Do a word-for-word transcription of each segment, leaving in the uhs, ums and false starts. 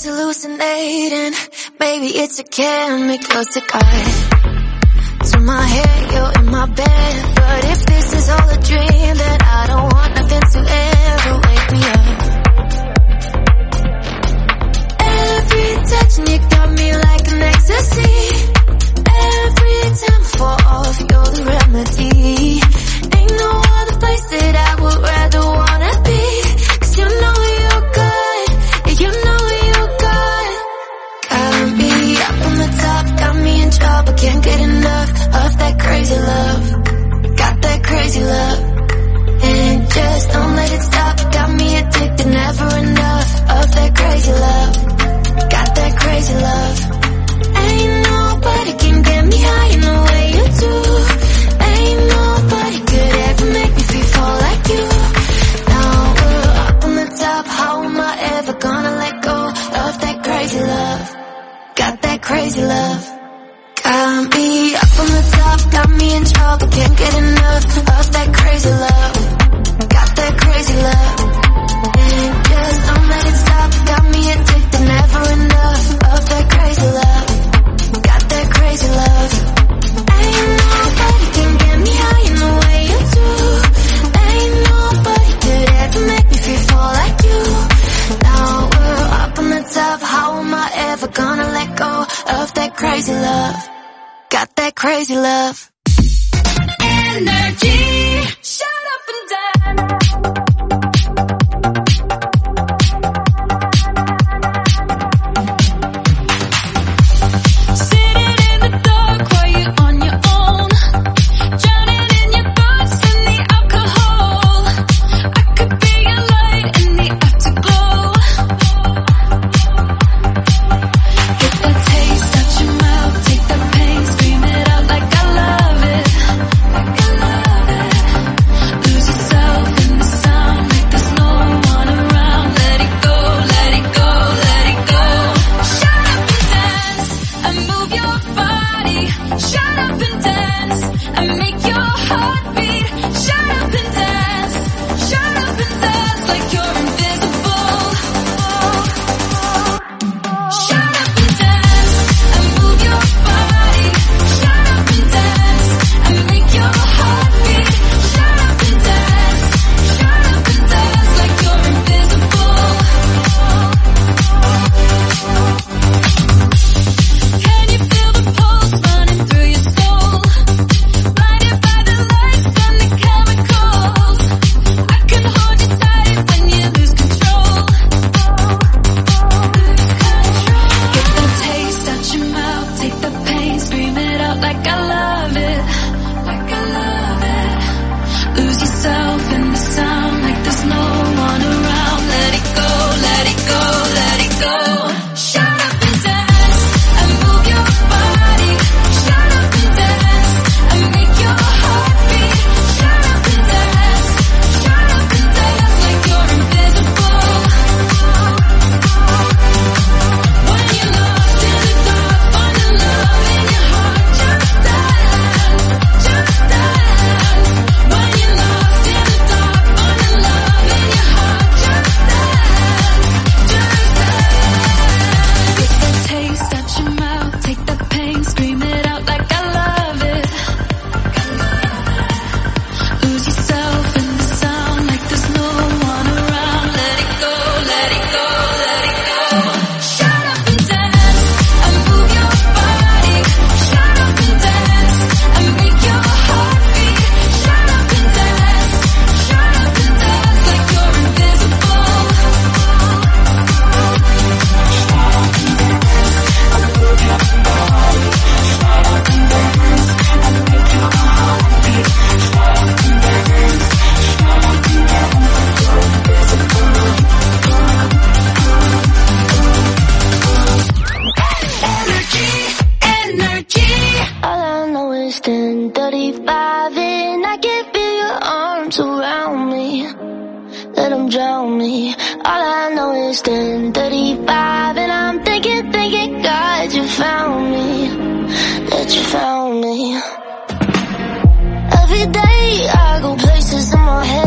just hallucinating. Maybe it's a chemical to guide to my head, you're in my bed. But if this is all a dream, then I don't want nothing to ever wake me up. Every touch and you got me like an ecstasy. Every time I fall off, you're the remedy. Ain't no other place that I would rather wanna be. Cause you know you're good, yeah, you know you're good. Got me up on the top, got me in trouble, can't get enough of that crazy love. Got that crazy love, and just don't let it stop. Got me addicted, never enough of that crazy love. Got that crazy love. Ain't nobody can get me high in the way you do. Ain't nobody could ever make me feel fall like you. Now we're up on the top, how am I ever gonna let go of that crazy love? Got that crazy love. Got me up on the top, got me in trouble, can't get enough of that crazy love. Got that crazy love, and just don't let it stop. Got me addicted, never enough of that crazy love. Got that crazy love. Ain't nobody can get me high in the way you do. Ain't nobody could ever make me feel fall like you. Now we're up on the top, how am I ever gonna let go of that crazy love? Got that crazy love. Energy. Shut up and dance.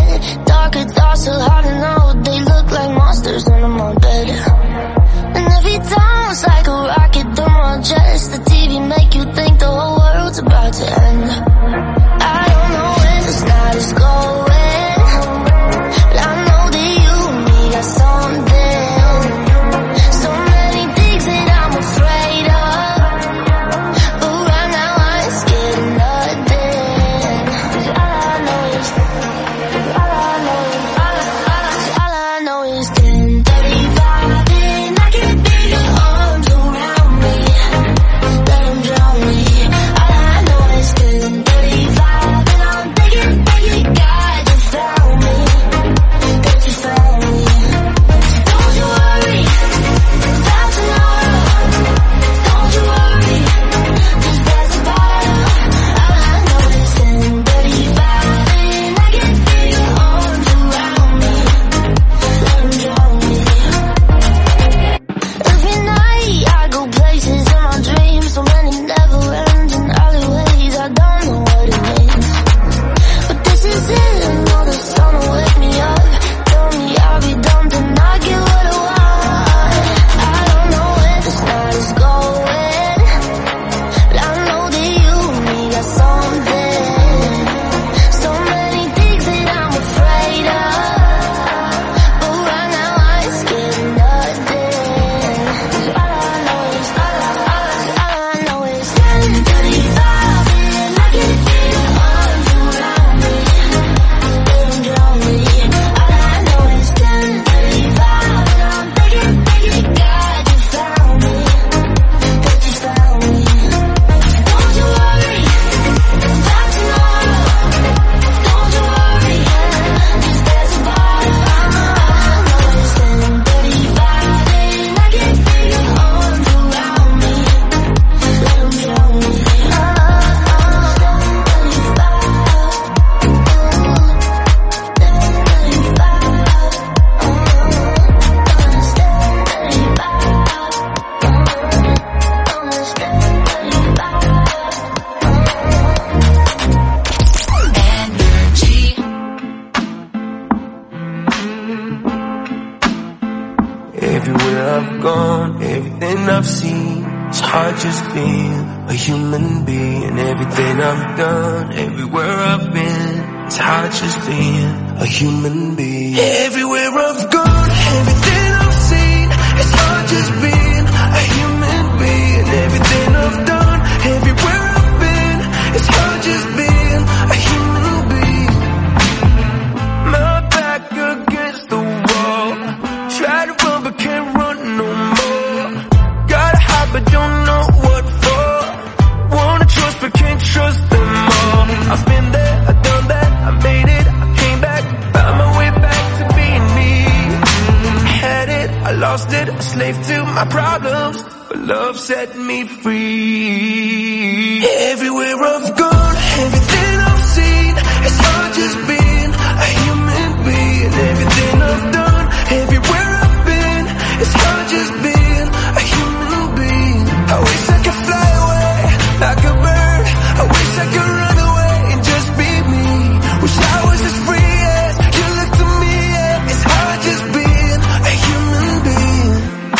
So hard to know, they look like monsters under my bed. And every gone, everything I've seen, it's hard just being a human being. Everything I've done, everywhere I've been, it's hard just being a human being. Everywhere I've gone, everything I've seen, it's hard just being a human being. Everything I've done, everywhere I've been, it's hard just being a human being. My back against the wall, try to run but can't run no more. Gotta hide but don't know what for. Wanna trust but can't trust them all. I've been there, I've done that, I made it, I came back, found my way back to being me. Had it, I lost it, a slave to my problems, but love set me free. Everywhere I've gone, everything I've seen, it's hard just being a human being. Everything I've done, everywhere I've been, it's hard just being a human being. I wish I could fly away like a bird, I wish I could run away and just be me. Wish I was as free as you look to me, yeah. It's hard just being a human being.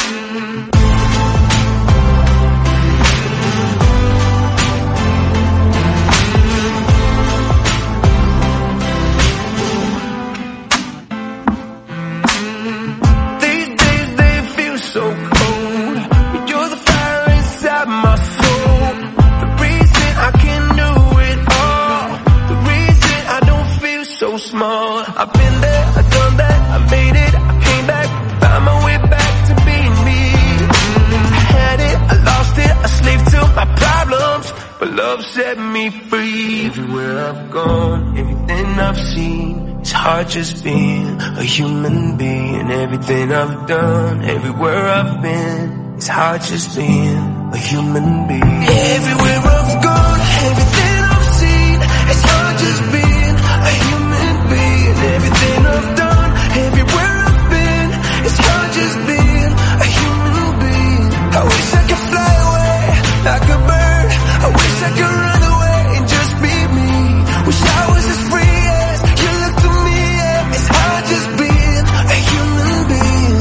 These days they feel so cold, but you're the fire inside my soul. The reason I can do it all, the reason I don't feel so small. I've been there, I've done that, I made it, I came back, found my way back to being me. I had it, I lost it, a slave to my problems, but love set me free. Everywhere I've gone, everything I've seen, it's hard just being a human being. Everything I've done, everywhere I've been, it's hard just being a human being. Everywhere I've gone, everything I've seen, it's hard just being a human being. Everything I've done, everywhere I've been, it's hard just being a human being. I wish I could fly away like a bird, I wish I could run away and just be me. Wish I was as free as you look to me, yeah. It's hard just being a human being.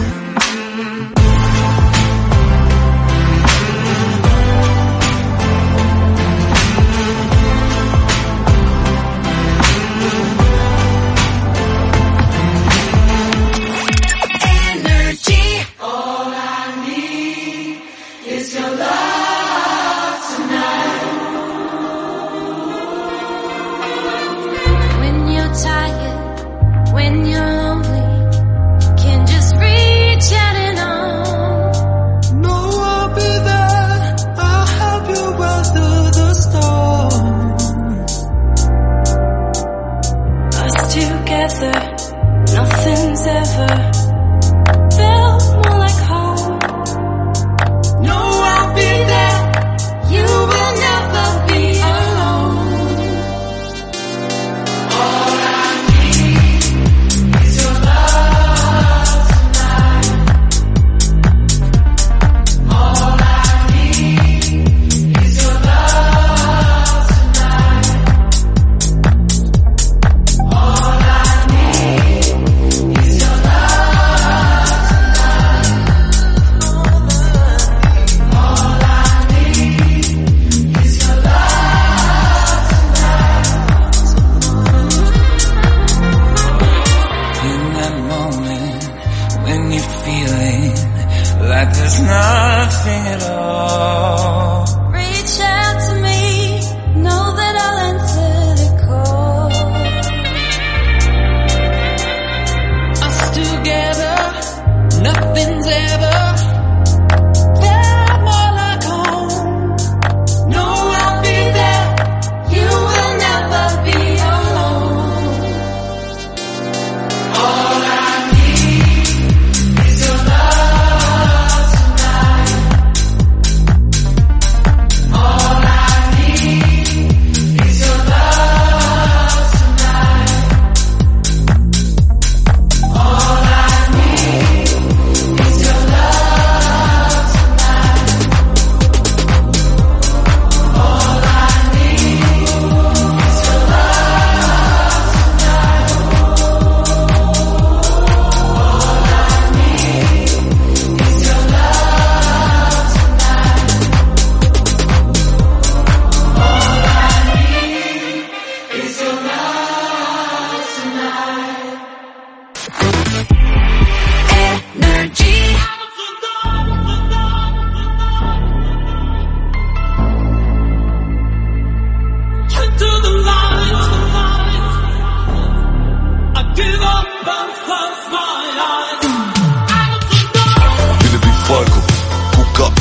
Energy. All I need is your love tonight. When you're tired, when you're lonely, can just reach out and on. No, I'll be there, I'll help you weather the storm. Us together, nothing's ever felt more like home. No, I'll be there, you will never be alone. All I need is your love tonight. All I need is your love tonight. All I need is your love like there's nothing at all. Reach out to me, know that I'll answer the call. Us together, nothing's ever felt more like home. No, I'll be there, you will never be alone. All I need is your love tonight.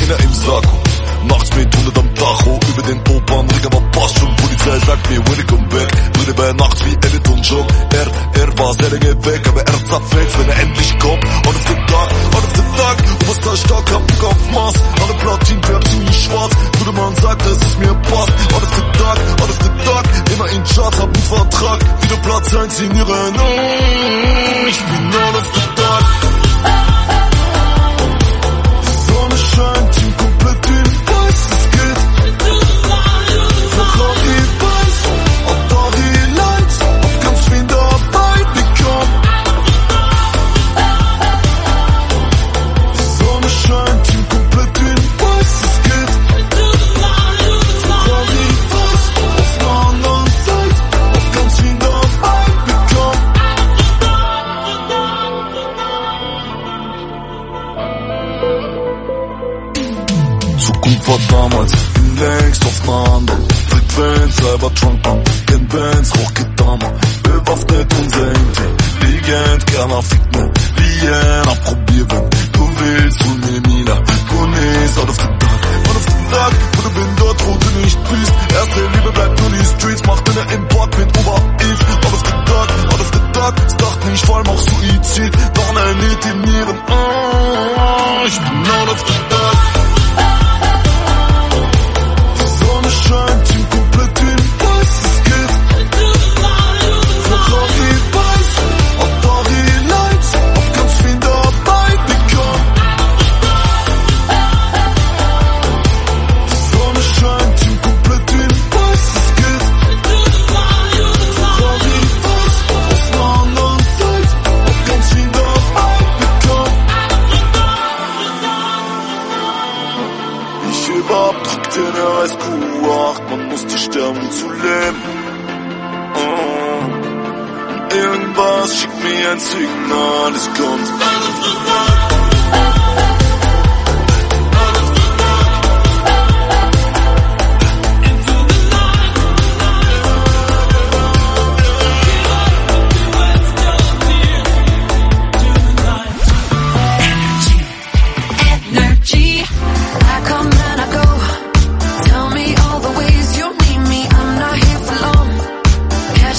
Männer im Sakko. Nachts mit hundert am Tacho, über den Opernring, aber passt schon. Polizei sagt mir, when ich come back, würde bei nachts wie Elton John. Er, er war sehr lange weg, aber er zerfällt, wenn er endlich kommt. On of the Tag, on of the Tag, Oberster stark, hab Bock auf Mars. Alle Platin, Perpsin, schwarz, gute Mann sagt, dass es mir passt. On of the Tag, on of the Tag, immer in Charts, hab einen Vertrag. Wieder Platz eins in ihren, oh, ich bin on of the Tag. Die Sonne scheint, Team komplett in weiß, es geht. Ferrari weiß, Atari Lights, hab ganz viel dabei bekommen. Die Sonne scheint, Team komplett in weiß, es geht. Ferrari weiß, auf einer anderen Seite, hab ganz viel dabei bekommen. Zukunft war damals, bin längst auf einer anderen Frequenz, Cybertrunk an den Bands, Rockgedammer, bewaffnet und intelligent, gerne ficken, Lien, approbier, wenn du willst, hol mir Mina, Gunis, out of the dark, out of the dark, wo du bin dort, wo du nicht bist, erste Liebe bleibt nur die Streets, macht deine Import mit Uber Eats, out of the dark, out of the dark, es dachte nicht, vor allem auch Suizid, doch ein Lied in ihren, oh, ich bin out of the dark. Scheint Team komplett in weiß, es geht. Ferrari weiß, Atari Lights, hab ganz viel dabei bekommen. Die Sonne scheint, Team komplett in weiß, es geht. Ferrari weiß, auf einer anderen Seite, hab ganz viel dabei bekommen. Ich heb abdrückt in der S Q acht, man musste sterben, um zu leben. Oh. Und irgendwas schickt mir ein Signal, es kommt.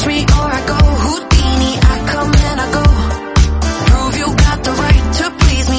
Or I go Houdini, I come and I go. Prove you got the right to please me.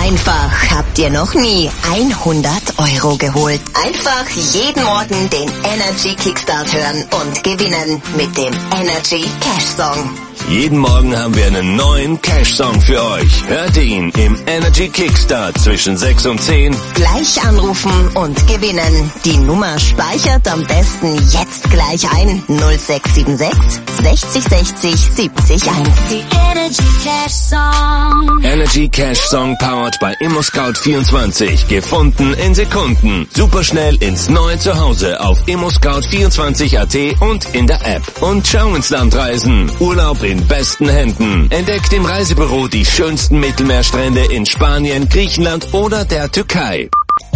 einfach. Habt ihr noch nie hundert Euro geholt? Einfach jeden Morgen den Energy Kickstart hören und gewinnen mit dem Energy Cash Song. Jeden Morgen haben wir einen neuen Cash-Song für euch. Hört ihn im Energy Kickstart zwischen sechs und zehn. Gleich anrufen und gewinnen. Die Nummer speichert am besten jetzt gleich ein. null sechs sieben sechs sechzig sechzig siebzig eins. Die Energy Cash Song. Energy Cash Song powered by ImmoScout vierundzwanzig. Gefunden in Sekunden. Superschnell ins neue Zuhause auf immoscout vierundzwanzig punkt at und in der App. Und schau ins Land reisen. Urlaub in besten Händen. Entdeckt im Reisebüro die schönsten Mittelmeerstrände in Spanien, Griechenland oder der Türkei.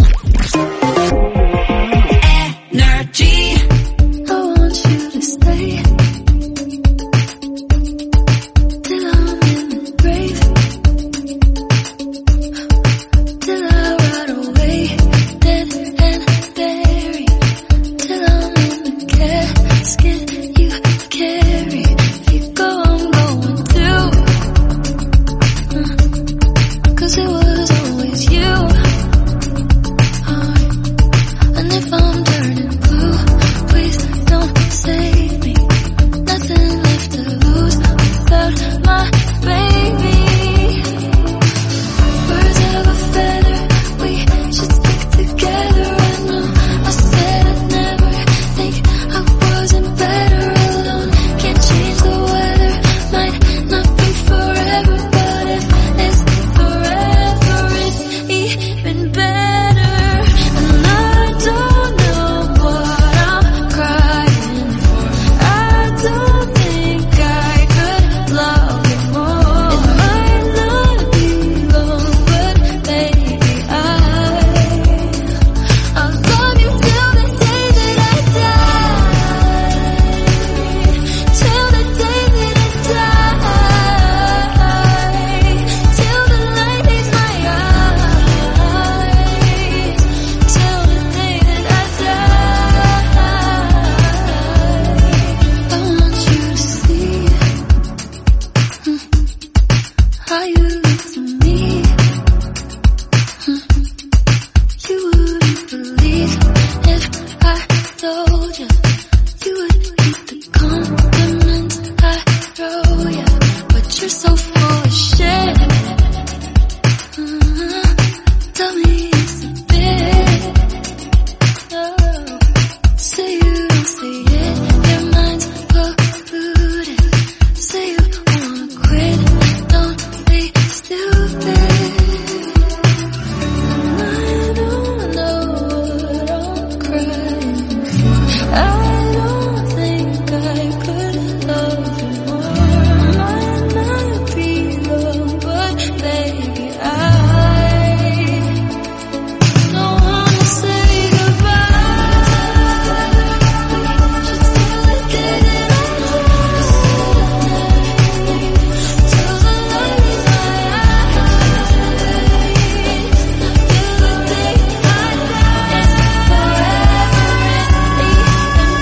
Energy. I want you to stay. Till I'm in the grave. Till I ride away, dead and buried. Till I'm in the casket you carry. If you go, I'm going too. Cause it was always you. And if I'm turning blue, please don't save me. Nothing left to lose without my baby. Birds of a feather, we should stick together. I know I said I'd never think I wasn't better alone. Can't change the weather, might not be forever, but if it's forever, it's even better. And I don't know what I'm crying for. I don't think I could love you more. It might not be long, but baby, I I'll love you till the day that I die. Till the day that I die. Till the light leaves my eyes. Till the day that I die. I want you to see how you look to me. You wouldn't believe if I told you. You would hate the compliments I throw ya. But you're so full of shit. Uh-huh. Tell me it's a bit. Oh. Say you don't see it. Your mind's polluted. Say you wanna quit. Don't be stupid. I don't know what I'm crying for. I don't think I could love you more. Might not be long, but baby, I don't wanna say goodbye. We should still the day that I die. Till the light in my eyes. Till the day I die. Forever is even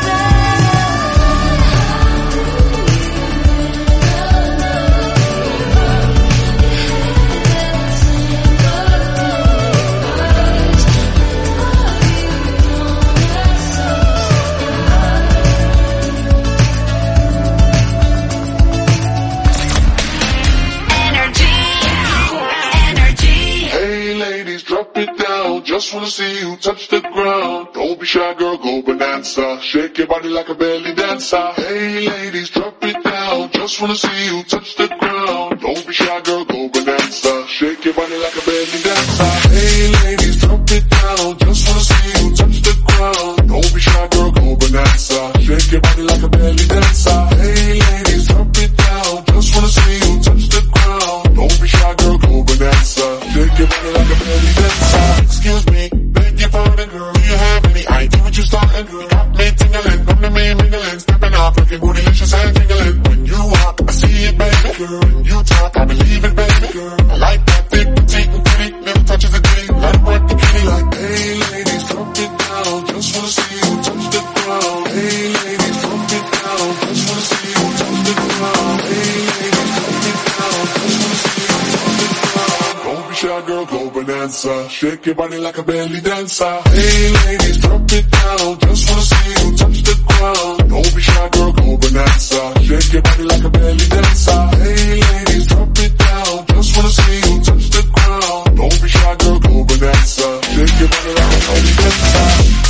Hey ladies, drop it down. Just wanna see you touch the ground. Don't be shy, girl, go bonanza. Shake your body like a belly dancer. Hey ladies, drop it down. Just wanna see you touch the ground. Don't be shy, girl, go bonanza. Shake your body like a belly dancer. Hey ladies, drop it down. Just wanna see you touch the ground. Don't be shy, girl, go bonanza. Shake your body like a belly dancer. Hey ladies, drop it down. Just wanna see you touch the ground. Don't be shy, girl, go bonanza. Shake your body like a belly dancer. Excuse me, beg your pardon, girl. Do you have any idea what you starting? You got me tingling, come to me mingling, stepping off, looking bootylicious and tingling. When you walk, I see it, baby. Girl, when you talk, I believe it, baby. Girl, I like that thick, petite and pretty, little touches of green. Let it work the kitty like, hey ladies, drop it down. Just wanna see you touch the ground. Hey ladies, drop it down. Just wanna see you touch the ground. Hey ladies, drop it down. Just wanna see you touch the ground. Don't be shy, shy girl, go bonanza. Shake your body like a belly dancer. Hey ladies, drop it down. Just wanna see you touch the ground. Don't be shy girl, go bonanza. Shake your body like a belly dancer. Hey ladies, drop it down. Just wanna see you touch the ground. Don't be shy girl, go bonanza. Shake your body like a belly dancer.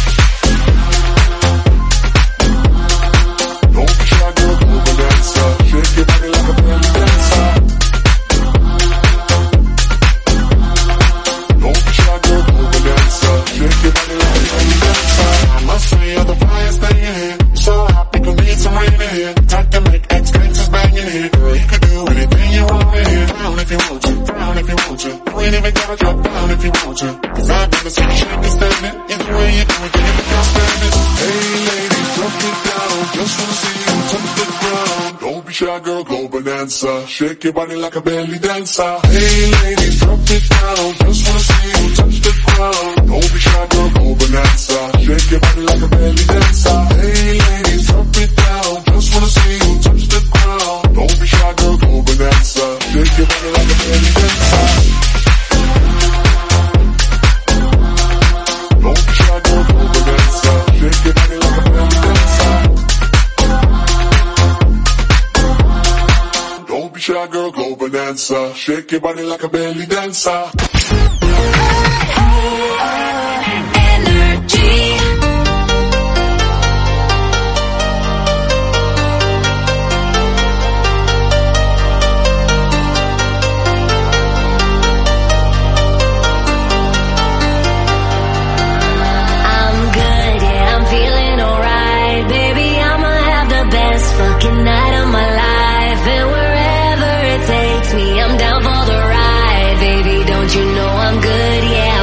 Don't be shy girl, go bonanza. Shake your body like a belly dancer. Don't be shy girl, go bonanza. Shake your body like a belly dancer. I must say you're the flyest thing in here. So happy, gonna need some rain in here. Time to make X gangsters bang in here. Girl, you can do anything you want in here. Down if you want to, down if you want to. You ain't even gotta drop down if you want to. Cause I've never seen you shake and stand it. Either way you do it, you can't stand it. Hey ladies, drop it down. Just wanna see you touch the ground. Don't be shy girl, go bonanza. Shake your body like a belly dancer. Hey ladies, drop it down. Just wanna see you touch the ground. Don't be shy girl, go bonanza. Shake your body like a belly dancer. Hey ladies, drop it down. Just wanna see you touch the ground. Don't be shy girl, go bonanza. Shake your body like a belly dancer. Don't be shy girl, go bonanza. Shake your body like a belly dancer. Don't be shy girl, go bonanza. Shake your body like a belly dancer. Energy. Fucking night of my life, and wherever it takes me, I'm down for the ride, baby. Don't you know I'm good? Yeah.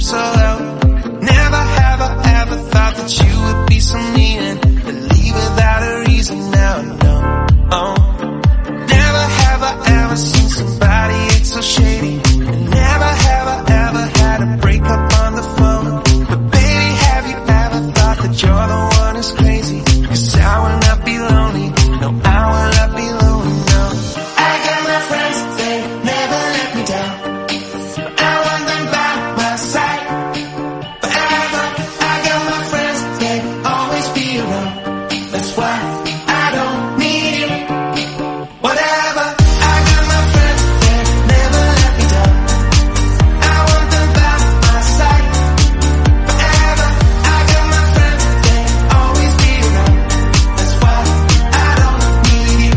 so low. Never have I ever thought that you would be so mean and leave without a reason. Now I know. Oh. Never have I ever seen somebody act so shady. And never have I ever had a breakup on the phone. But baby, have you ever thought that you're the one who's crazy? 'Cause I will not be lonely. No, I will not be lonely, no. I got my friends, they never let me down. I want them by my side forever. I got my friends, they always be around. That's why I don't need you. Whatever. I got my friends, they never let me down. I want them by my side forever. I got my friends, they always be around. That's why I don't need you.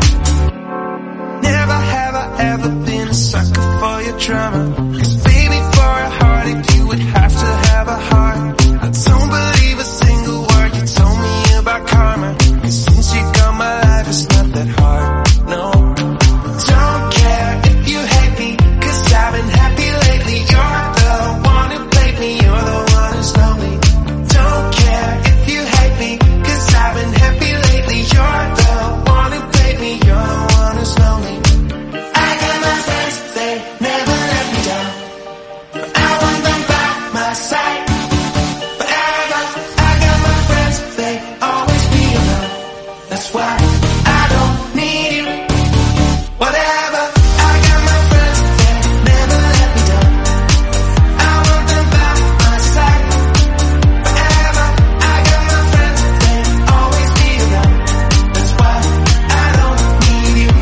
Never have I ever been a sucker for your drama. 'Cause baby, for a heartache you would have to have a heart. I don't believe a single word you told me about karma. 'Cause since you got my life, it's not that hard, no. Don't care if you hate me, 'cause I've been happy lately. You're the one who played me, you're the one who's lonely. Don't care if you hate me, 'cause I've been happy lately. You're the one who played me, you're the one who's lonely. I got my friends, they never let me down. I want them by my side forever. I got my friends, they always be around. That's why I don't need you. Whatever. I got my friends, they never let me down. I want them by my side forever. I got my friends, they always be around. That's why I don't need you.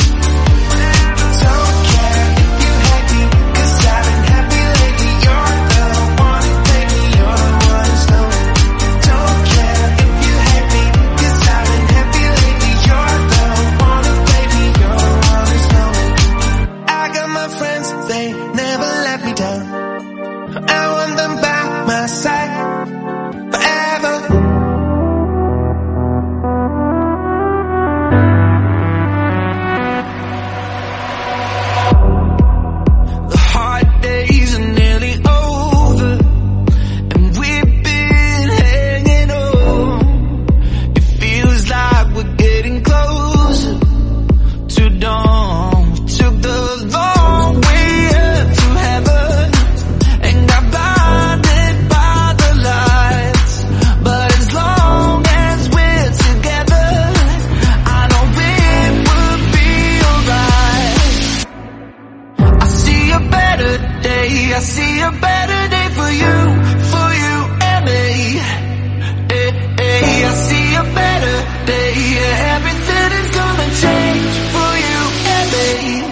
Don't care if you hate me, 'cause I've been happy lately. You're the one who played me, you're the one who's lonely. Don't care if you hate me, 'cause I've been happy lately. You're the one who played me, you're the one who's lonely. I got my friends, they never let me down. I want them by my side forever. The hard days are nearly over, and we've been hanging on. It feels like we're getting closer to dawn. We took the long way up to heaven and got blinded by the lights. But as long as we're together, I know it will be alright. I see a better day, I see a better day for you, for you and me. Eh, eh, I see a better day, yeah, everything is gonna change for you and me.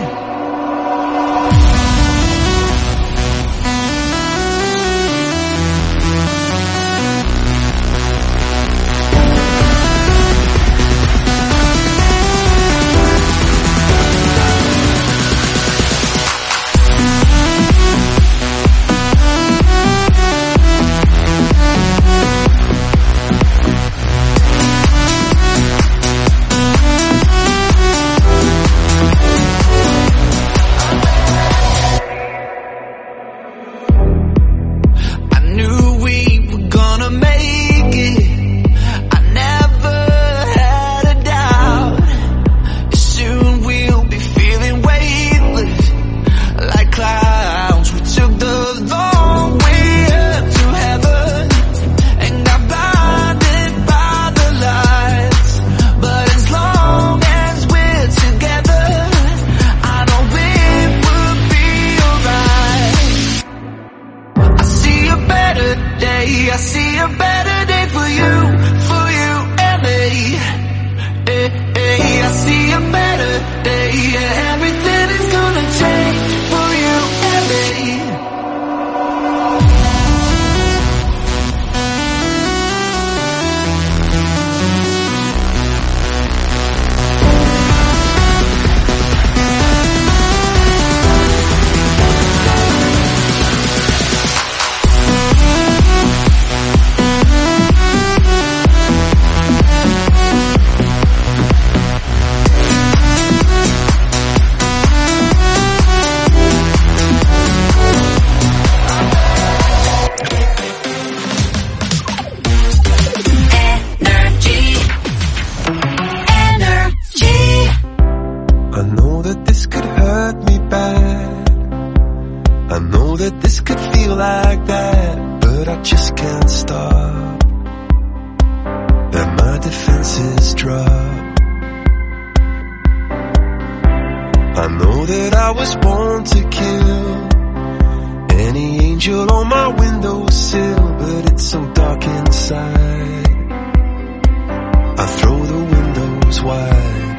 I knew we were gonna make it. I never had a doubt. Soon we'll be feeling weightless like clouds. We took the long way up to heaven and got blinded by the lights. But as long as we're together, I know it will be alright. I see a better day, I see a better day for you, for you and me. Eh, eh, I see a better day, yeah, everything is gonna change for you and me. feel like that, but I just can't stop. And my defenses drop. I know that I was born to kill any angel on my windowsill, but it's so dark inside. I throw the windows wide.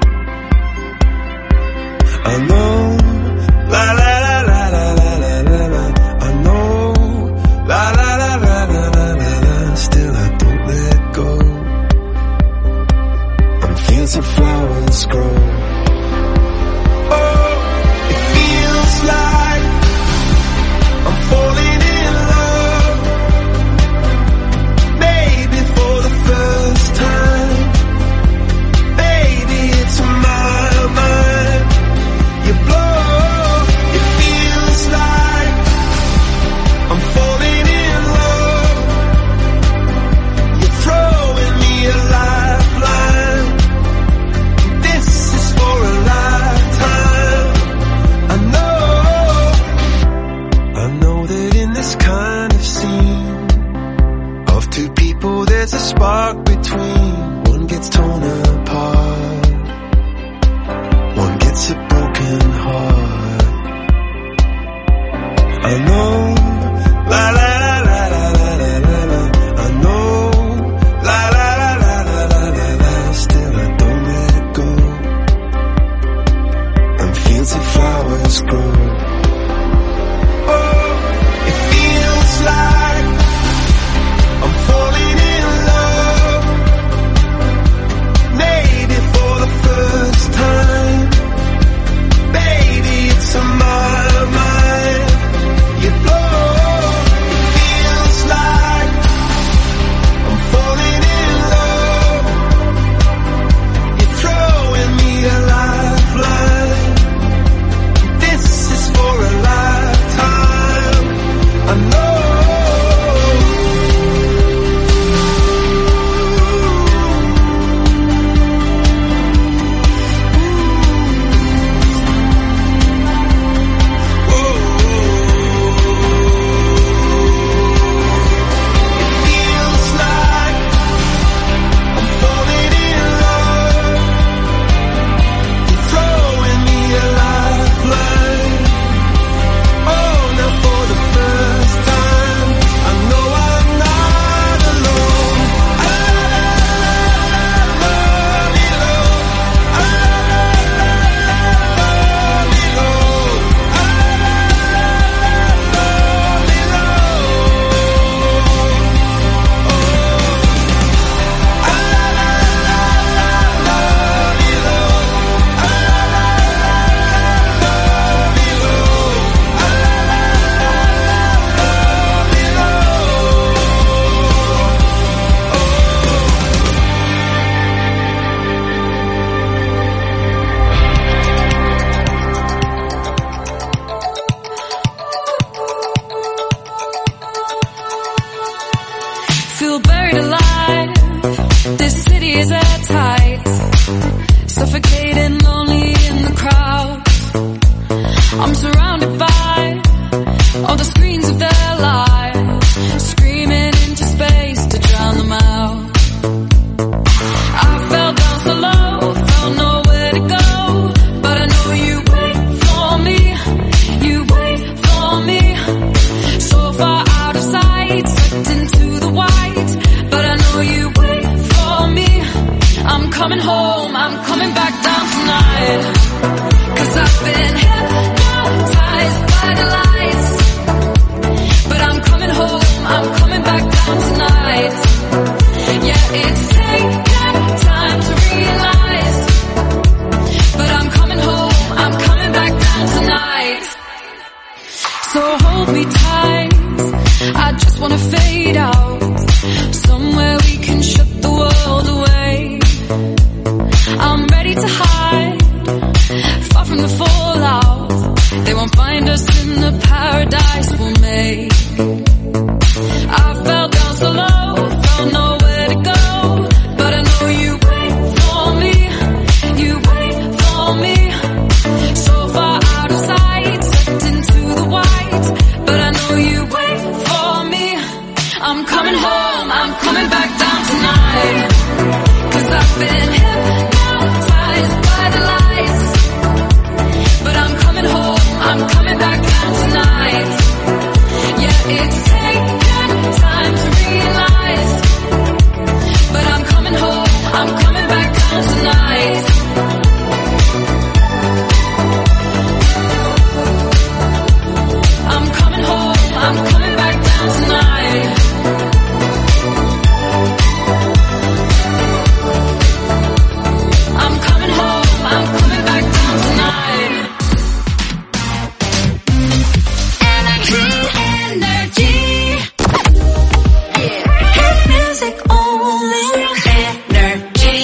I know, la la la la la la la la la. I know, la la la la la la la la. Still I don't let go. And fields of flowers grow. Oh, it feels like I'm falling in love. Maybe for the first time. Baby, it's my mind. You blow, it feels like I'm falling in love. You're throwing me a lifeline. This is for a lifetime. I know, I know that in this kind of scene of two people there's a spark between. One gets torn apart, one gets a broken heart. I know, la la la la la la la la. I know, la la la la la la la la. Still I don't let go. And fields of flowers grow. Oh, it feels like I'm falling in love. Maybe for the first time. Baby, it's on my mind. You blow, it feels like I'm falling in love. You're throwing me a lifeline. This is for a lifetime. I know. Feel buried alive. This city is airtight. Suffocating, lonely in the crowd. I'm surrounded by all the screens of their lives, screaming into space to drown them out. I fell down so low, felt nowhere to go, but I know you wait for me, you wait for me. So far out of sight, slipped into the white, but I know you wait for me. I'm coming home, I'm coming back down tonight, 'cause I've been hypnotized by the lights. But I'm coming home, I'm coming back down tonight. Yeah, it's taken time to realize, but I'm coming home, I'm coming back down tonight. So hold me tight, I just wanna fade out, somewhere we can shut the world away. I'm ready to hide I'm coming home, I'm coming back down tonight. Cause I've been hypnotized by the lights. But I'm coming home, I'm coming back down tonight. Yeah, it's taken time to realize. But I'm coming home, I'm coming back down tonight. I'm coming home, I'm coming back down tonight. I'm coming home, I'm coming back down tonight. Energy, energy. Yeah. Hit music only. Energy.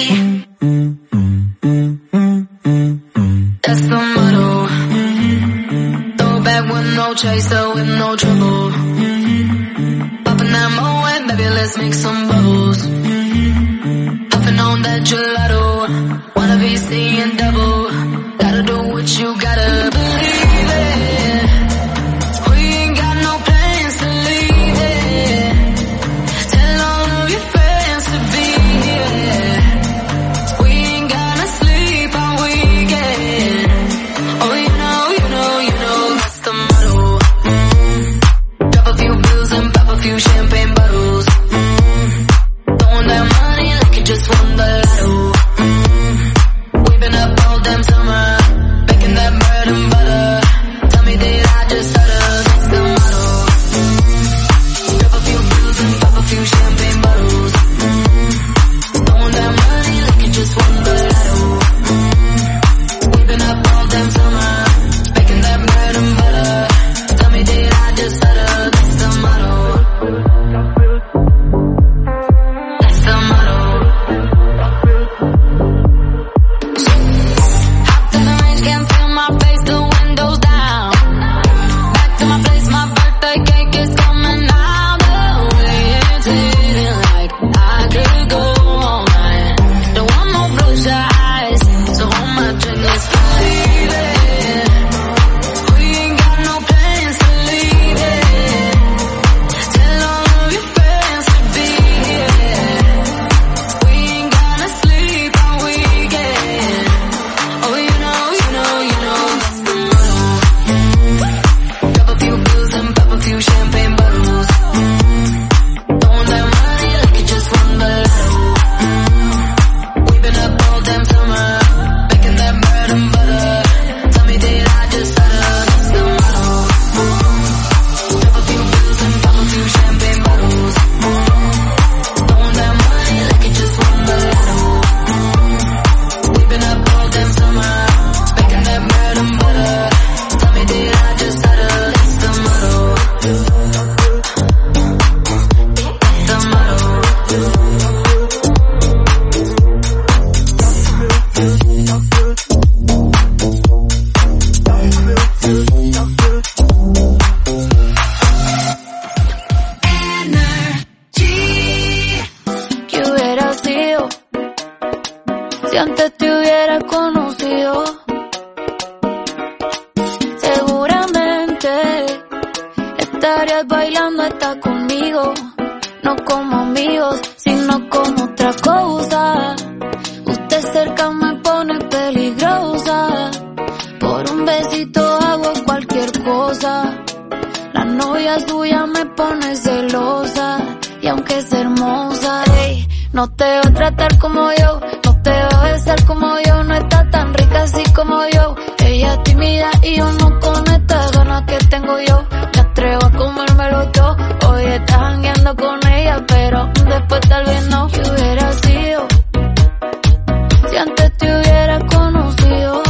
That's the motto. Throw back with no chaser, with no trouble. Popping that Moet, baby, let's make some bubbles. Puffing on that gelato. Wanna be seeing double. Gotta do what you gotta believe it. We ain't got no plans to leave it. Tell all of your friends to be here. We ain't gonna sleep all weekend. Oh, you know, you know, you know, that's the motto. Mm. Drop a few bills and pop a few champagne bottles. Mm. Throwing that money like you just won the lotto. Mm. We've been up all damn summer, baking that bread and butter. Tell me did I just stutter? That's the motto. Mm. Drop a few bills and pop a few champagne bottles. Mm. Throwing that money like you just won the lotto. Mm. We've been up all damn summer, baking that bread and butter. Tell me did I just stutter? That's the motto. That's the motto. Hopped in the range, can't feel my face, the windows down. Back to my place, my birthday cake is coming out. The way it's hitting like I could go all night. Don't want no close your eyes, so hold my drink, let's believe it. We ain't got no plans to leave it. Tell all of your friends to be here. We ain't gonna sleep all weekend. Oh, you know, you know, you know, that's the motto. Mm. Drop a few bills and pop a few champagne bottles. Mm. Throwing that money like you just won the lotto. Mm. We've been up all damn summer, baking that bread and butter. Tell me did I just stutter? That's the motto. Mm. Drop a few bills and pop a few champagne bottles. Mm. Throwing that money like you just won the lotto. Mm. We've been up all damn summer, baking that bread and butter. Tell me did I just stutter? That's the motto. That's the motto. ¿Qué hubiera sido si antes te hubiera conocido? Seguramente estarías bailando hasta conmigo, no como amigos, sino como otra cosa. Usted cerca me pone peligrosa, por un besito hago cualquier cosa. La novia suya me pone celosa, y aunque es hermosa, ey, no te va a tratar como yo, no te va a besar como yo, no está tan rica así como yo. Ella es tímida y yo no con estas ganas que tengo yo. Me atrevo a comérmelo todo, hoy estás jangueando con ella, pero después tal vez no. ¿Qué hubiera sido si antes te hubiera conocido?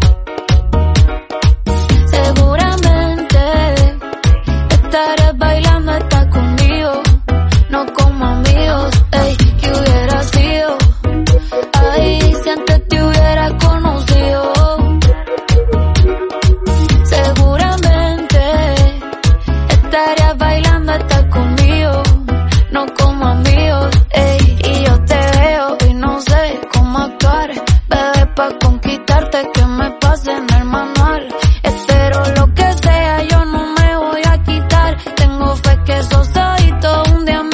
Seguramente estarías bailando hasta conmigo, no como amigos, ey. ¿Qué hubiera sido? Ay, si antes te hubiera conocido. Seguramente estarías bailando hasta conmigo, no como amigos, ey. Y yo te veo y no sé cómo actuar, bebé, pa' conquistarte que me pase en el manual. Espero lo que sea, yo no me voy a quitar. Tengo fe que esos ojitos un día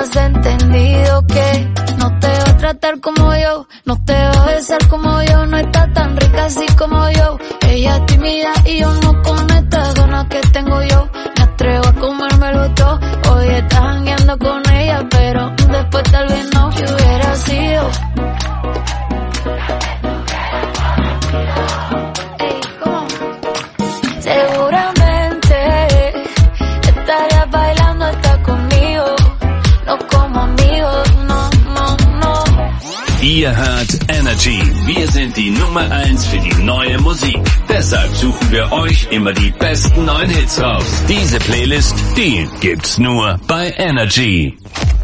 has entendido que no te va a tratar como yo, no te va a besar como yo, no está tan rica así como yo. Ella es tímida y yo no con esta gana que tengo yo. Me atrevo a comérmelo todo. Hoy estás jangueando con ella, pero después tal vez no. Si hubiera sido Ey, ¿cómo? Seguramente estarías bailando hasta conmigo, no como amigos, no, no, no. Ihr hört Energy. Wir sind die Nummer eins für die neue Musik. Deshalb suchen wir euch immer die besten neuen Hits raus. Diese Playlist, die gibt's nur bei Energy.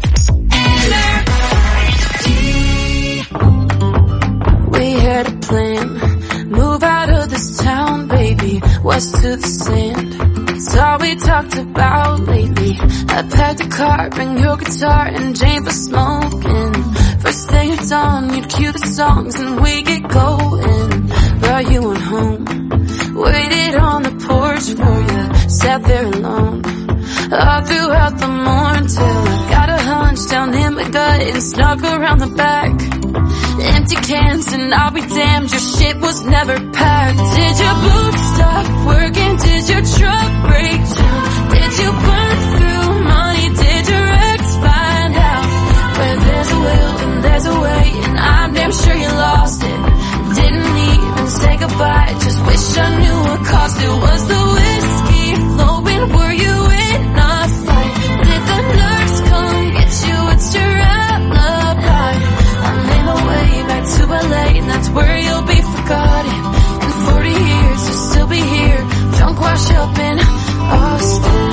We had a plan, move out of this town, baby, west to the sand. It's all we talked about lately. I packed a car, bring your guitar, and Jane for smoking. First thing at dawn, you'd cue the songs and we get going. Brought you on home, waited on the porch for you, sat there alone. All throughout the morning till I got a hunch down in my gut and snuck around the back. Empty cans and I'll be damned, your shit was never packed. Did your boots stop working? Did your truck break down? Did you burn through money? Did your ex find out? Where there's a will and there's a way, and I'm damn sure you lost it. Didn't even say goodbye, just wish I knew what caused it. Was the whiskey flowing? Were you in a fight? Did the nurse come get you? It's your alibi. I'm in my way back to L A, and that's where you'll be forgotten. In forty years you'll still be here, drunk wash up in Austin.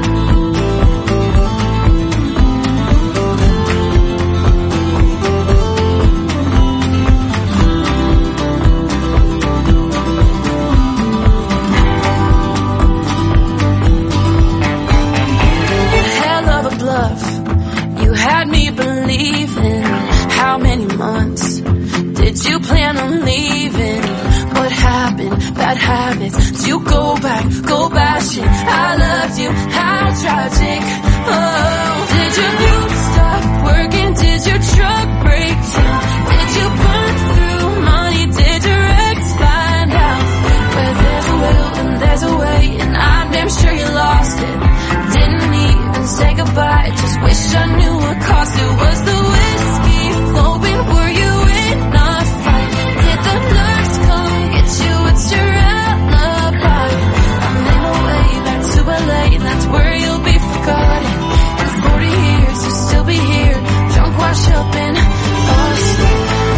You had me believing. How many months did you plan on leaving? What happened? Bad habits. Did you go back, go bashing? I loved you, how tragic. Oh, did your boots stop working? Did your truck break down? Did you burn through money? Did your ex find out? Where there's a will and there's a way, and I'm damn sure you lost it. Didn't even say goodbye, just wish I knew what caused it. Was the whiskey flowing? Were you in a fight? Did the nurse come get you? It's your alibi. I'm in my way back to L A, and that's where you'll be forgotten. In forty years you'll still be here, drunk wash up in Austin.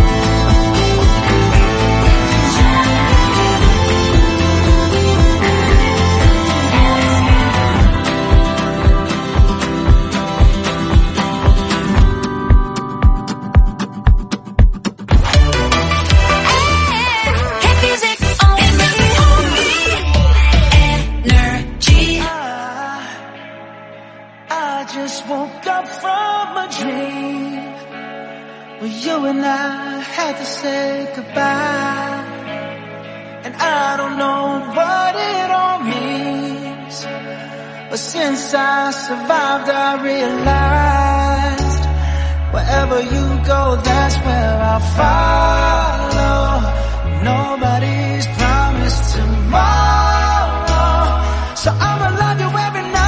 You and I had to say goodbye, and I don't know what it all means, but since I survived I realized wherever you go, that's where I'll follow. Nobody's promised tomorrow, so I'ma love you every night.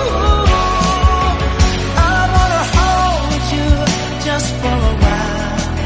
For a while,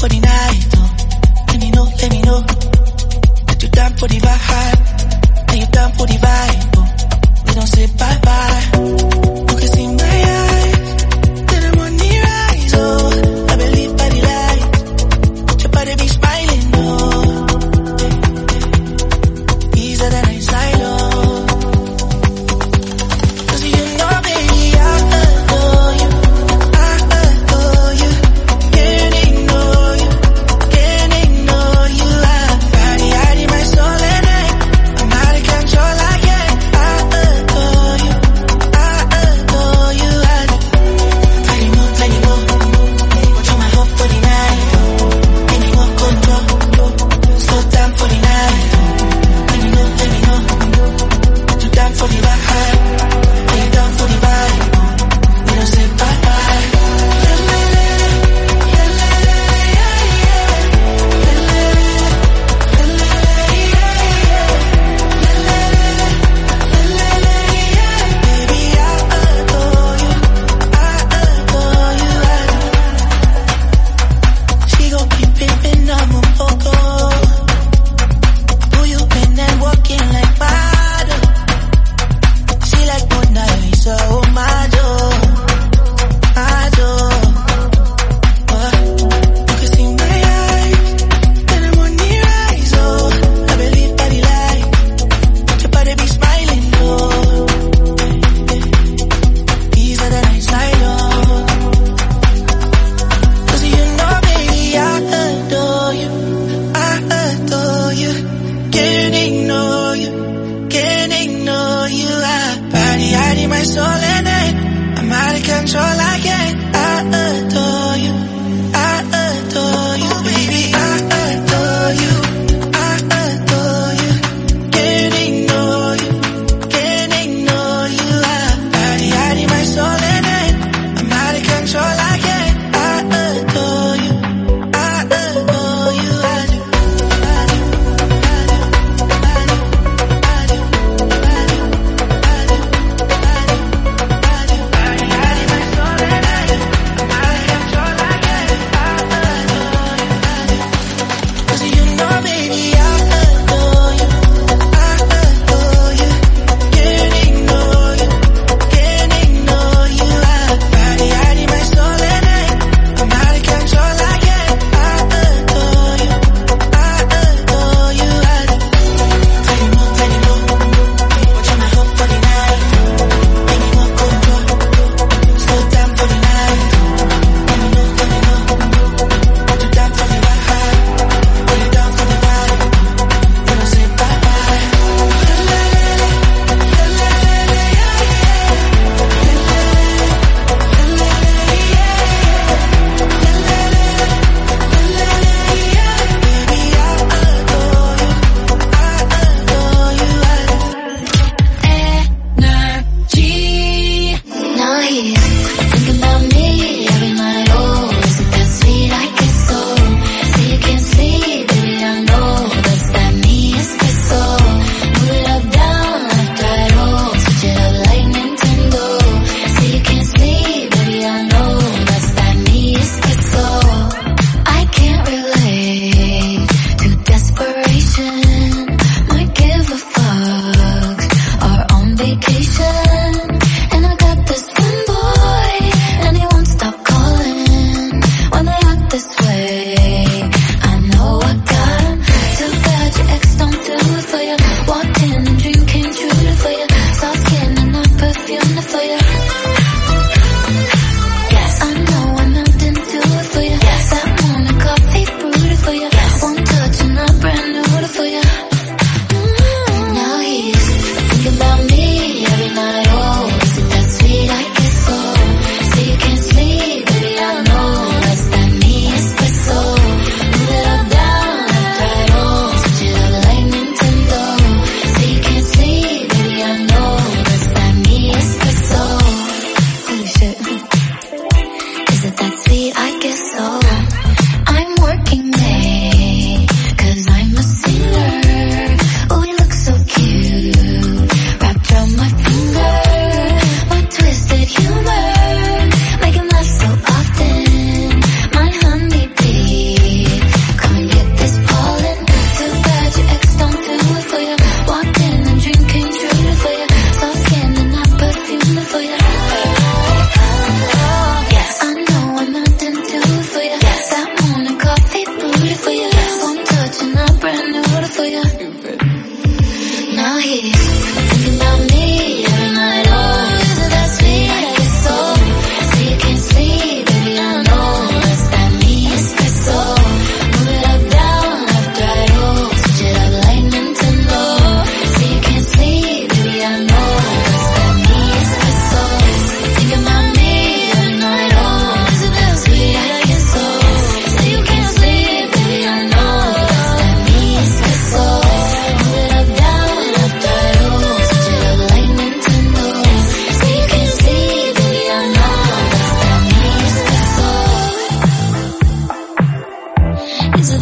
for the night, oh. Let me know, let me know that you're down for the vibe, that you're down for the vibe, oh. We don't say bye bye. You can see my eyes, then I'm on the rise, oh. I believe by the light, your body be smiling, oh. Easier than I silo. Cause you know, baby, I adore you, I adore you. Can't ignore you, can't ignore you. I hide, hide in my soul and I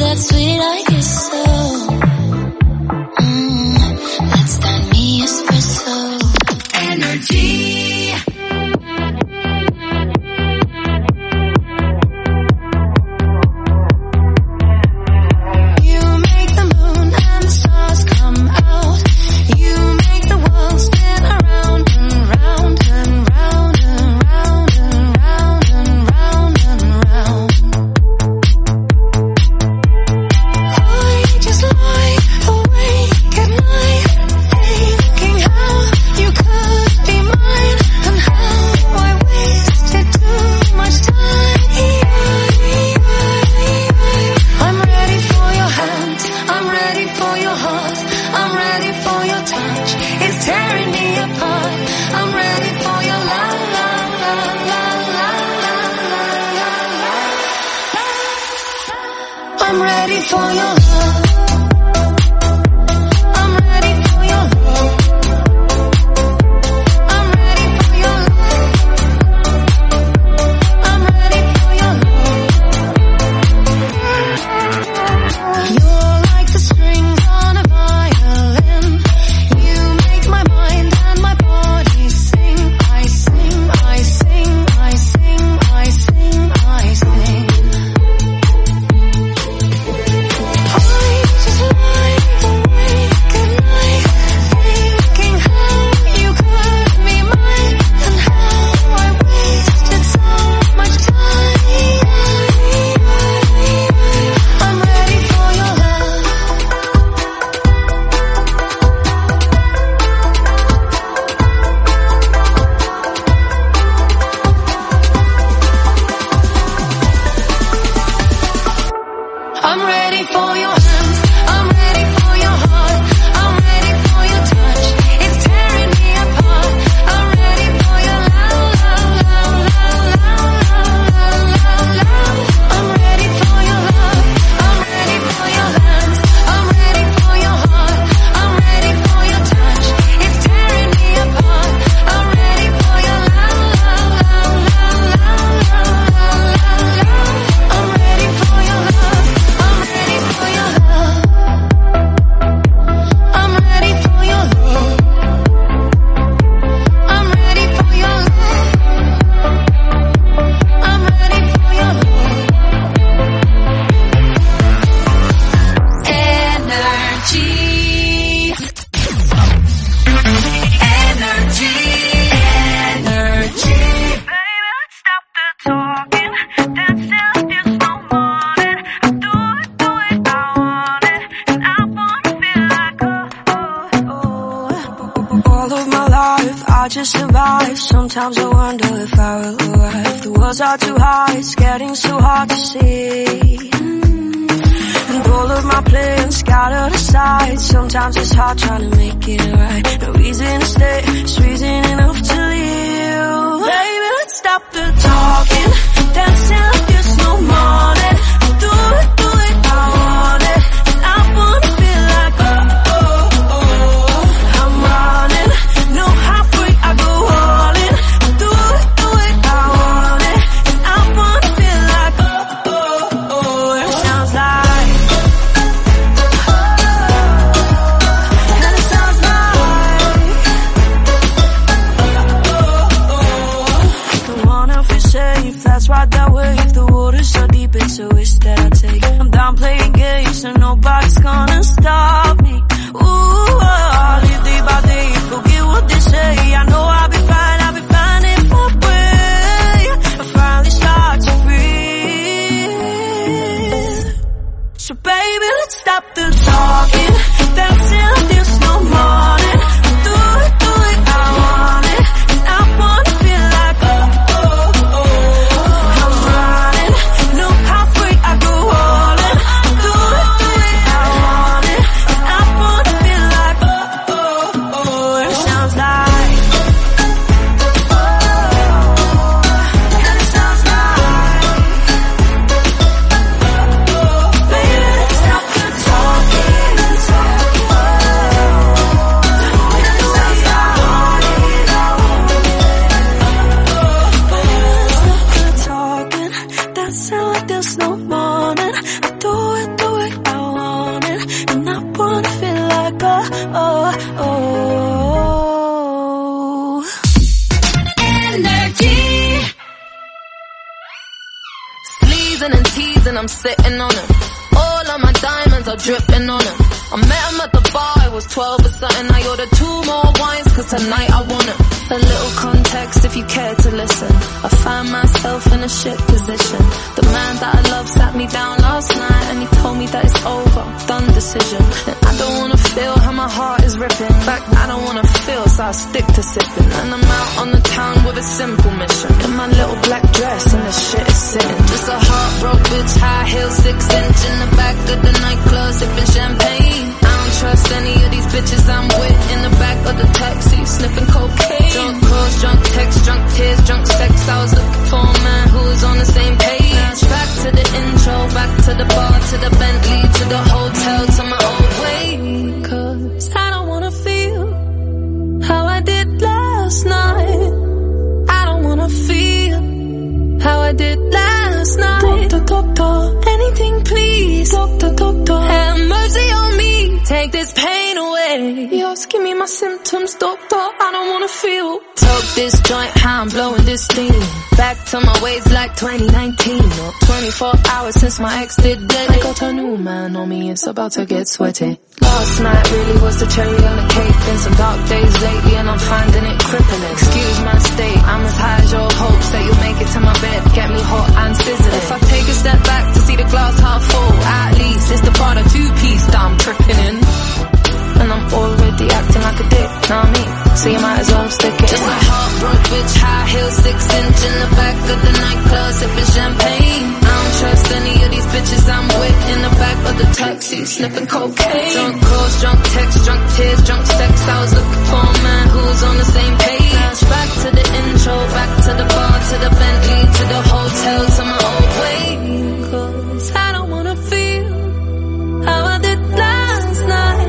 that sweet I guess so. Mm, that's that me espresso. Energy. You make the moon and the stars come out. You make the world spin around and round and round and round and round and round and round. I just lie awake at night, thinking how you could be mine and how I wasted too much time. I'm ready for your hands, I'm ready for your heart, I'm ready for your touch. It's tearing me apart. I'm ready for your love, love, love, love, love, love, love, love. I'm ready for your love. I'm ready for your love. I'm ready for your love. I'm ready for your love. You're like the strings on a violin. You make my mind and my body sing. I sing, I sing, I sing, I sing, I sing. I just lie awake at night, thinking how you could be mine and how I wasted so much time. I'm ready for your love. I'm ready for your hands, I'm ready for your heart, I'm ready for your touch. It's tearing me apart. I'm ready for your love, love, love, love, love, love, love, love. I'm ready for your love, I'm ready for your hands, I'm ready for your heart, I'm ready for your touch. It's tearing me apart. I'm ready for your love, love, love, love, love, love, love, love. I'm ready for your love. I'm ready for your love. I'm ready for your love. I'm ready for your love. I'm ready for your love. Energy. Energy. Energy. Baby, let's stop the talking. Dancing like there's no morning. I do it, do it, I want it. And I wanna feel like oh, oh, oh. All of my life, I just survive. Sometimes I wonder if I will arrive. The world's are too high, it's getting so hard to see. And all of my plans scattered aside. Sometimes it's hard trying to make it right. No reason to stay, it's reason enough to leave. Baby, let's stop the talking. Dancing like there's no morning. Do it, do it, I want it. And I wanna feel like oh, oh, oh. I'm running, no halfway, I go all in. Do it, do it, I want it. And I wanna feel like oh, oh, oh. It sounds like and it sounds like don't wanna feel safe, that's right that way. If the water's so deep, it's a risk that I take. I'm done playing games, and nobody's gonna stop me. Ooh, I'll live day by day, forget what they say. I know I'll be fine, I'll be fine in my way. I finally start to breathe. So baby, let's stop the talking. Dancing like there's no morning. Do it, do it, I want it. And I wanna feel like oh, oh, oh. I'm running, no halfway, I go all in. Do it, do it, I want it. And I wanna feel like oh, oh, oh. It sounds like oh, and it sounds like oh, baby, let's stop the talking. there's no morning. I do it the way I want it, and I wanna feel like a, oh, oh. Energy. Sleezing and teasing, I'm sitting on them. All of my diamonds are dripping on them. I met him at the bar, I was twelve or something. I ordered two more wines, cause tonight I want him. A little context if you care to listen. I find myself in a shit position. The man that I love sat me down last night, and he told me that it's over, done decision. And I don't wanna feel how my heart is ripping. In fact, I don't wanna feel, so I stick to sipping. And I'm out on the town with a simple mission. In my little black dress, and the shit is sitting. Just a heartbroken bitch, high heels, six inch in the back of the nightclub, sipping champagne. I don't trust any of these bitches I'm with. In the back of the taxi, sniffing cocaine. Drunk calls, drunk texts, drunk tears, drunk sex. I was looking for a man who was on the same page. Back to the intro, back to the bar, to the Bentley, to the hotel, to my old way. Cause I don't wanna feel how I did last night. I don't wanna feel how I did last night. Doctor, doctor, anything please. Doctor, doctor, have mercy on me. Take this pain away. You're asking me my symptoms, doctor, I don't wanna feel. Took this joint, how I'm blowing this steam. Back to my ways like twenty nineteen. Or twenty-four hours since my ex did dead. I got a new man on me, it's about to get sweaty. Last night really was the cherry on the cake. Been some dark days lately and I'm finding it crippling. Excuse my state, I'm as high as your hopes that you'll make it to my bed, get me hot and sizzling. If I take a step back to see the glass half full, at least it's the part of two-piece that I'm tripping in. And I'm already acting like a dick, know what I mean? So you might as well stick it. Just a heartbroken bitch, high heels, six inch in the back of the nightclub, sipping champagne. I don't trust any of these bitches I'm with. In the back of the taxi, sniffing cocaine. Drunk calls, drunk texts, drunk tears, drunk sex. I was looking for a man who was on the same page. Back to the intro, back to the bar, to the Bentley, to the hotel, to my old way. Cause I don't wanna feel how I did last night.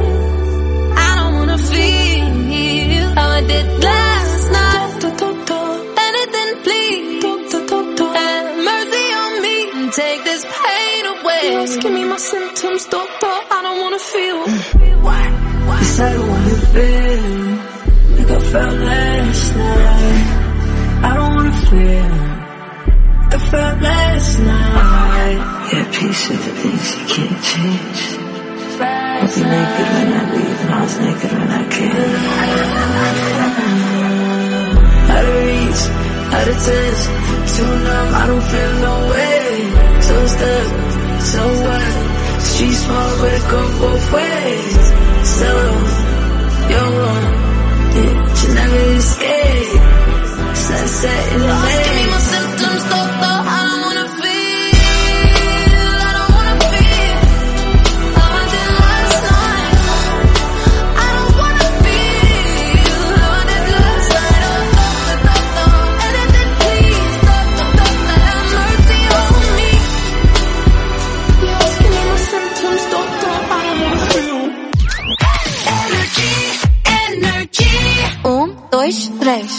Feel how I did last night. Doctor, doctor, anything please. Doctor, doctor, have mercy on me and take this pain away. You're asking me my symptoms, doctor, I don't wanna feel. What? Yes, I don't wanna feel like I felt last night. I don't wanna feel like I felt last night. Yeah, peace with the things you can't change. I'll be naked when I leave, and I was naked when I came. Out of reach, out of touch, too numb, I don't feel no way. So stuck, so what? Street small, but it go both ways. So, you're wrong, yeah, you never escape. Sunset in the night. Give me my symptoms, doctor, I don't wanna feel. I don't wanna feel how I did last night. I don't wanna feel how I did last night. Oh, doctor, doctor, anything please. Doctor, doctor, have mercy on me. You're asking me my symptoms, doctor, I don't wanna feel. Energy, energy. Um, dois, três.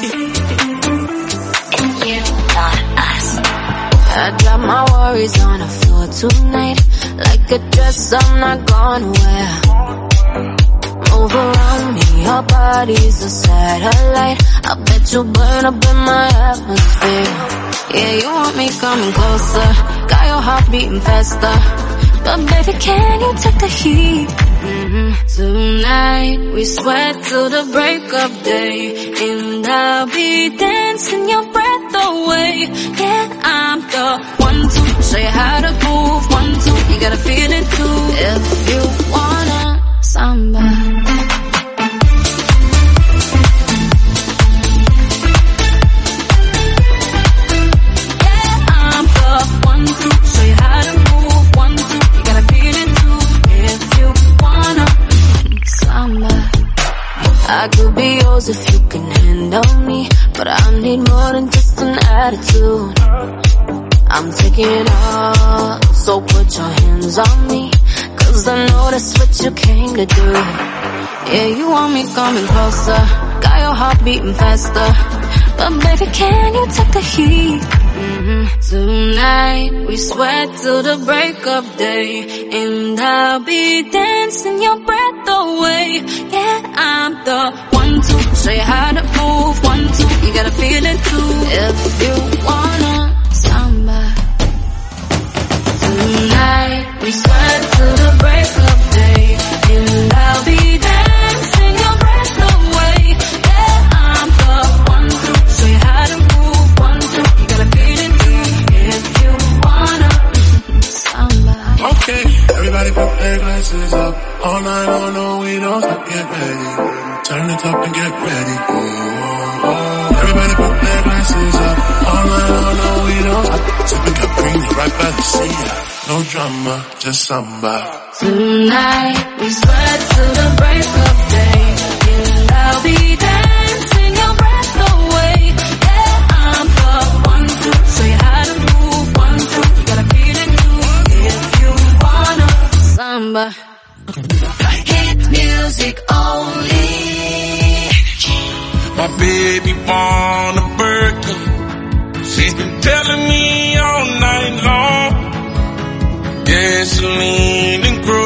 I drop my worries on the floor tonight, like a dress I'm not gonna wear. Move around me, your body's a satellite. I bet you burn up in my atmosphere. Yeah, you want me coming closer, got your heart beating faster. But baby, can you take the heat? Mm-hmm. Tonight, we sweat till the break of day, and I'll be dancing your breath away. Yeah, I'm the one to show you how to move. One, two, you gotta feel it too. If you wanna samba. Yeah, I'm the one to show you how to move. One, two, you gotta feel it too. If you wanna samba. I could be yours if you can handle me, but I need more than just an attitude. I'm taking it all, so put your hands on me, cause I know that's what you came to do. Yeah, you want me coming closer, got your heart beating faster. But baby, can you take the heat? Mm-hmm. Tonight we sweat till the break of day, and I'll be dancing your breath away. Yeah, I'm the one to show you how to move. One, two, you gotta feel it too. If you wanna samba. Tonight we sweat till the break of day, and I'll be dancing your breath away. Yeah, I'm the one to show you how to move. One, two, you gotta feel it too. If you wanna samba. Okay, everybody put their glasses up. All night long, no, we don't stop. Get ready. Turn it up and get ready. Oh, oh. Everybody put their glasses up. All night long, no, we don't stop. Sipping Capri right by the sea. No drama, just samba. Tonight we sweat till the break of day, and I'll be dancing your breath away. Yeah, I'm the one to show you how to move. One, two, you gotta feel it too. If you wanna samba. Hit music only. My baby want a burger. She's been telling me all night long. Gasoline and groceries.